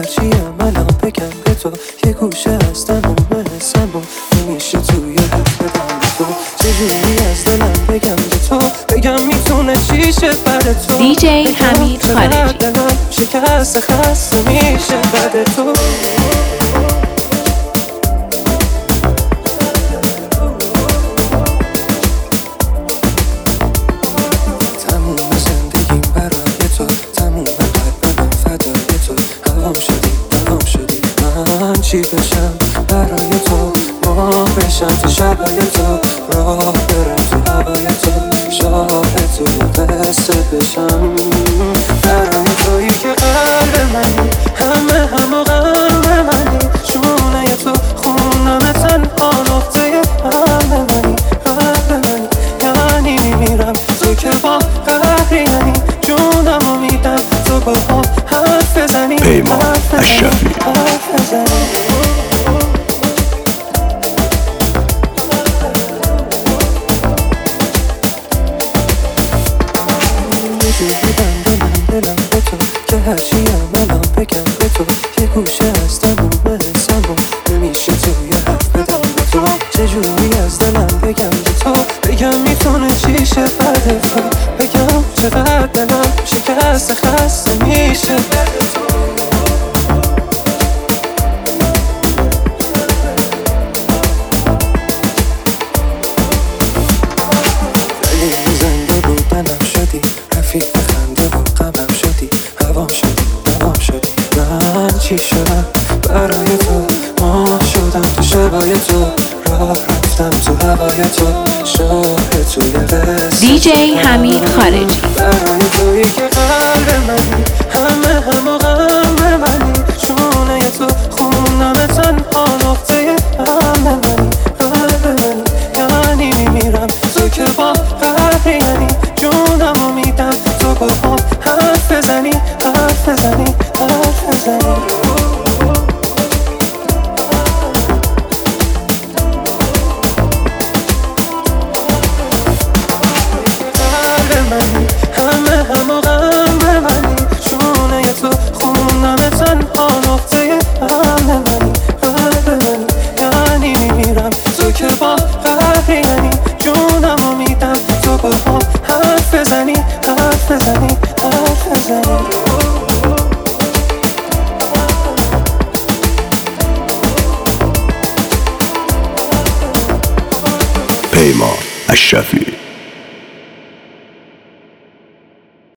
هرچی الان بگم به تو یه گوشه از تموم حسم و نمیشه توی حرف بدم به تو. چجوری از دلم بگم به تو، بگم میتونه چیشه بعد تو. دیجی حمید خارجی. دلم شکست خسته میشه بعد تو. چی بشم برای تو، ما بشم تو شبای تو، راه برم تو هوای تو، شاه تو قصه بشم برای تویی که قلب منی، همه قلب منی، چونه تو خونم تنها نقطه قلب منی، قلب منی یعنی میمیرم تو که با قهری یعنی جونم میدم تو با هم حرف بزنی، پیمان اشرفی. دلم به تو که هرچی الان بگم به تو یه گوشه از تموم حسم و نمیشه توی حرف بدم به تو. چجوری از دلم بگم به تو، بگم میتونه چیشه بعد تو، بگم چقدر دلم شکست خسته میشه بعد تو. دلیل زنده بودنم شدی، رفیق خنده و غمم شدی، هوام شدی دوام شدی. من چی شدم برای تو، ما شدم تو شبای تو، راه رفتم تو هوای تو، شاه توی قصه. دیجی حمید خارجی. برای تویی که قلب منی، همه قلب منی، چونه تو خونم تنها نقطه قلب منی، قلب منی یعنی میمیرم تو که با قهری یعنی جونم میدم تو با هم حرف بزنی، حرف بزنی، حرف بزنی. قلب منی، همه قلب منی، چونه تو خونم تنها نقطه قلب منی، قلب منی یعنی میمیرم تو که با قهری یعنی جونم میدم تو با هم حرف بزنی، حرف بزنی، حرف بزنی. پیمان اشرفی.